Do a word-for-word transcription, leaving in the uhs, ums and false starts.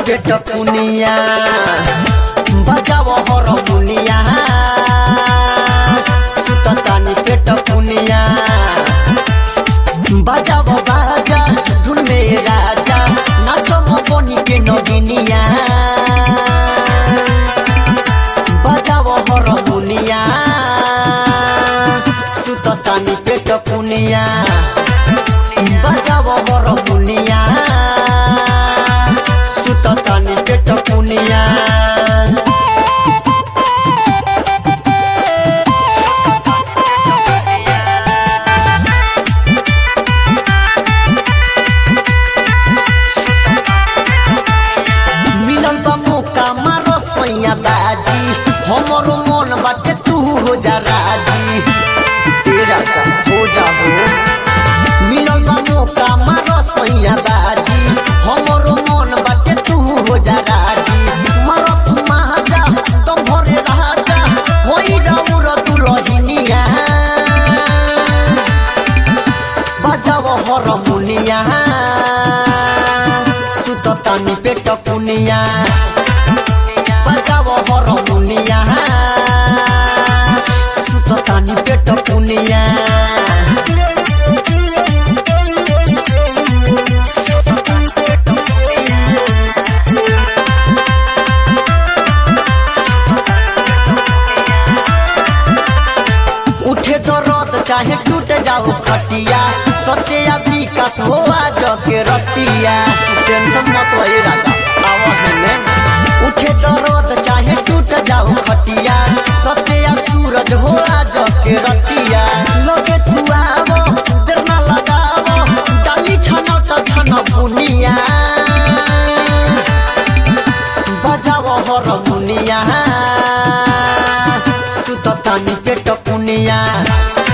पेट पुनिया बजाओ हारमोनिया सुततानी पेट पुनिया बजाओ बाजा धुन में राजा नाचो मोनी के नगिनिया बजाओ हारमोनिया सुततानी पेट पुनिया बजाओ हारमोनिया सुततानी पेट पुनिया मिलन बा मौका मारो सैया बाजी हमरो मन बाटे तू हो जा राजी तेरा का हो जा हो मिलन बा मौका मारो सैया बाजी हमरो मन बाटे तू हो जा राजी मारो तू महाजा तुम भरे राजा होई राउर दुलहिनिया बजाओ हारमोनिया सुततानी पेट पुनिया बजाओ हारमोनिया सुततानी पेट पुनिया उठे तो रात चाहे टूट जाओ खटिया सत्या विकास हो आज के रतिया टेंशन मत ले राजा आवा है में उठे तो रात चाहे टूट जाओ खटिया सत्या सूरज हो आज के रतिया लगे तू आवो देर ना लगावो डाली छना त छना पुनिया बजाओ हारमोनिया सुततानी पेट पुनिया।